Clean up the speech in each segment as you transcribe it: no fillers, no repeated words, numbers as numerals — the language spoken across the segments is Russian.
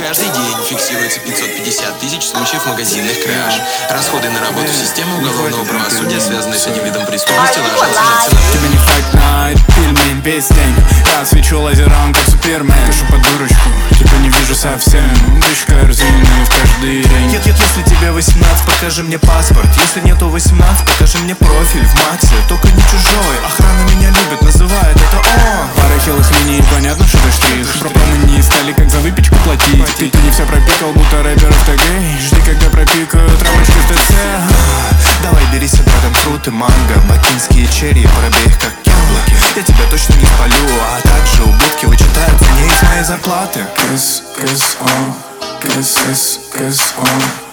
Каждый день фиксируется 550 тысяч случаев магазинных краж. Расходы на работу системы уголовного правосудия, связанные с этим видом преступности, ложатся на цену. Тебе не Fight Night, пельмень весь день. Я свечу лазером, как Супермен. Пишу под дурочку, типа не вижу совсем. Дышь корзины в каждый день. Если тебе 18, покажи мне паспорт. Если нету 18, покажи мне профиль в Максе. Только не чужой, охрана меня любит, называет это он. Пара хилых линий, понятно, что это штрих. Пропомы не стали, как за выпечку платить. Ты не все пропикал, будто рэпер в ТГ. Жди, когда пропикают рамочки в ТЦ. Давай берись, братом, фрут и манго. Бакинские черри, пробей их как яблоки. Я тебя точно не спалю, а также убытки вычитают мне из моей зарплаты. Кэс, о, кэс, о.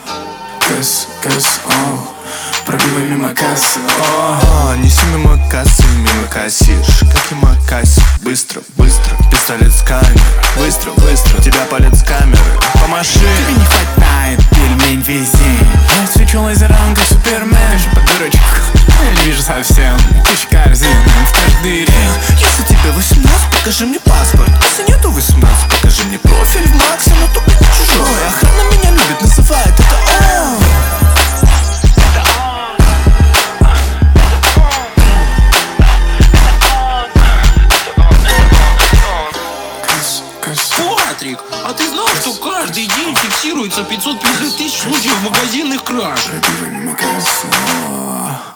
Пробивай мимо кассы, неси мимо кассы, мимо кассиш. Как и макаси, быстро, пистолет с камеры. Быстро, тебя палят с камеры. Помаши. Тебе не хватает пельмень весь день. Я свечу лазером, как Супермен. Пишу под дурочку, я не вижу совсем. Тысяч корзин в каждый день. Если тебе 18, покажи мне паспорт. Если нету 18, покажи мне профиль в Максе. Но только не чужой, охрана меня любит, называет это он. Патрик, а ты знал, что каждый день фиксируется 550 тысяч случаев магазинных краж? Пробивай мимо кассы,